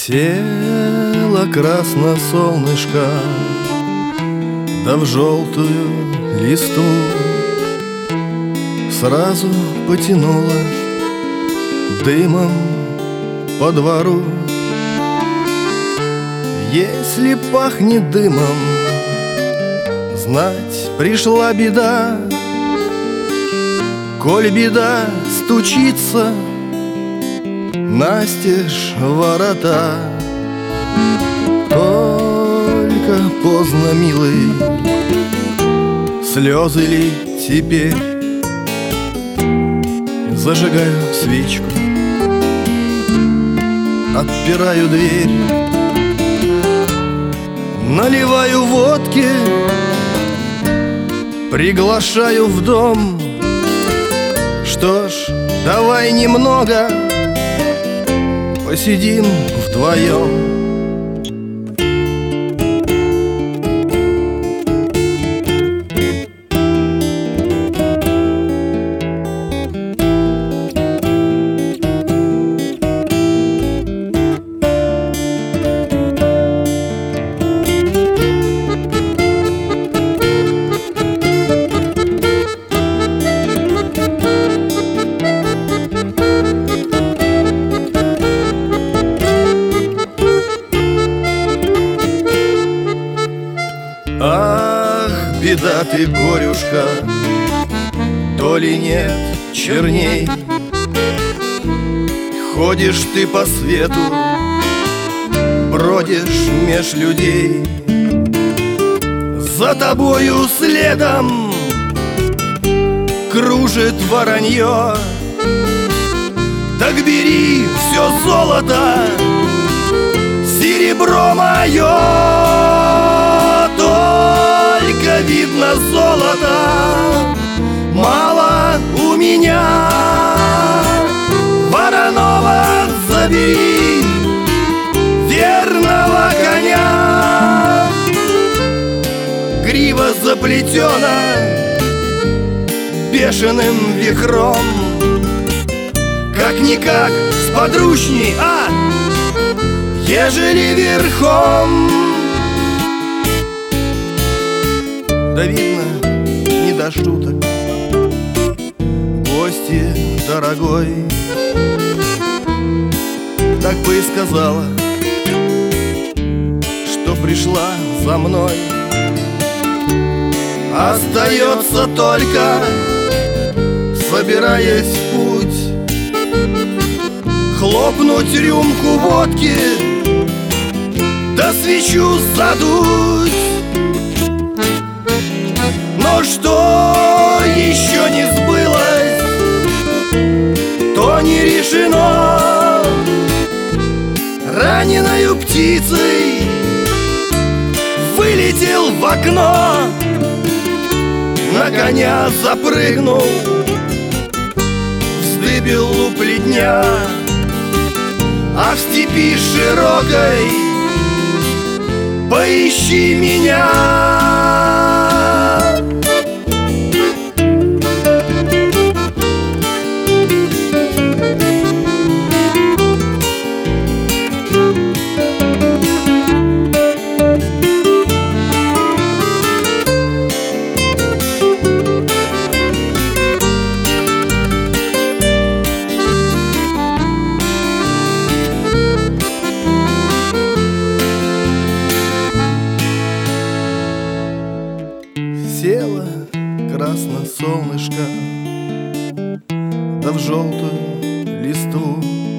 Село красно солнышко, да в желтую листву сразу потянуло дымом по двору. Если пахнет дымом, знать пришла беда. Коль беда стучится настежь ворота, только поздно, милый, слезы ли теперь? Зажигаю свечку, отпираю дверь, наливаю водки, приглашаю в дом. Что ж, давай немного посидим вдвоем. Ах, беда ты, горюшка, то ли нет черней. Ходишь ты по свету, бродишь меж людей, за тобою следом кружит воронье. Так бери все золото, серебро мое. Только видно золота мало у меня. Воронова, забери верного коня. Грива заплетена бешеным вихром, как-никак сподручней, ежели верхом. Да видно, не до шуток, гости дорогой. Так бы и сказала, что пришла за мной. Остается только, собираясь в путь, хлопнуть рюмку водки, да свечу задуть. Но что еще не сбылось, то не решено. Раненою птицей вылетел в окно, на коня запрыгнул, вздыбил у плетня. А в степи широкой поищи меня. Село красно солнышко, да в желтую листву